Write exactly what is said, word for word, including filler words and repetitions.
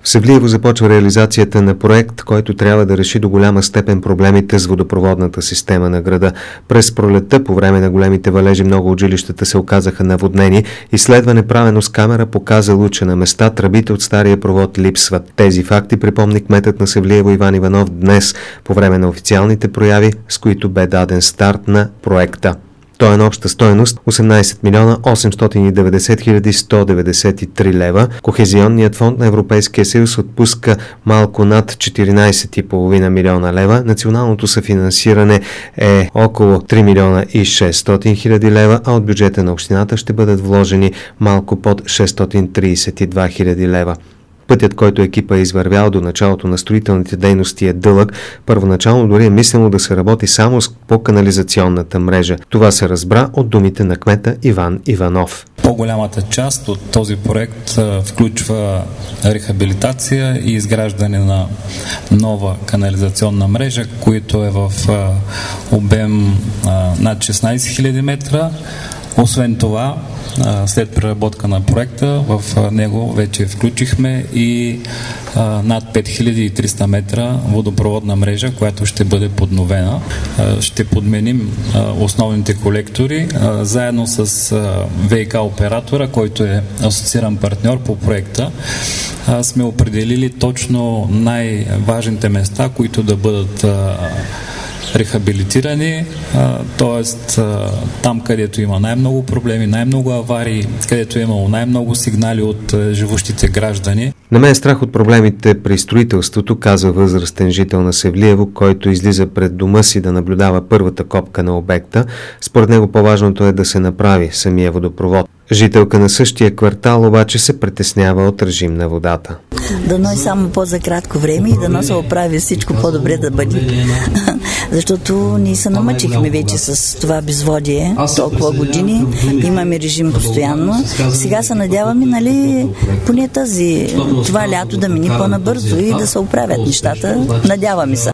В Севлиево започва реализацията на проект, който трябва да реши до голяма степен проблемите с водопроводната система на града. През пролетта, по време на големите валежи, много от жилищата се оказаха наводнени. Изследване, правено с камера, показало, че на места тръбите от стария провод липсват. Тези факти припомни кметът на Севлиево Иван Иванов днес, по време на официалните прояви, с които бе даден старт на проекта. Той е на обща стойност осемнадесет милиона осемстотин и деветдесет хиляди сто деветдесет и три лева. Кохезионният фонд на Европейския съюз отпуска малко над четиринадесет цяло и пет милиона лева. Националното съфинансиране е около три милиона и шестстотин хиляди лева, а от бюджета на общината ще бъдат вложени малко под шестстотин тридесет и два хиляди лева. Пътят, който екипа е извървял до началото на строителните дейности, е дълъг. Първоначално дори е мислено да се работи само по канализационната мрежа. Това се разбра от думите на кмета Иван Иванов. По-голямата част от този проект включва рехабилитация и изграждане на нова канализационна мрежа, която е в обем над шестнадесет хиляди метра. Освен това, след преработка на проекта, в него вече включихме и над пет хиляди и триста метра водопроводна мрежа, която ще бъде подновена. Ще подменим основните колектори заедно с ВиК оператора, който е асоцииран партньор по проекта. Сме определили точно най-важните места, които да бъдат рехабилитирани, т.е. там, където има най-много проблеми, най-много аварии, където е имало най-много сигнали от живущите граждани. На мен е страх от проблемите при строителството, каза възрастен жител на Севлиево, който излиза пред дома си да наблюдава първата копка на обекта. Според него по-важното е да се направи самия водопровод. Жителка на същия квартал обаче се притеснява от режим на водата. Дано и само по-за кратко време и дано се оправи всичко по-добре да бъде. Защото ние се намъчихме вече с това безводие толкова години. Имаме режим постоянно. Сега се надяваме, нали, поне тази, това лято да мине по-набързо и да се оправят нещата. Надяваме се.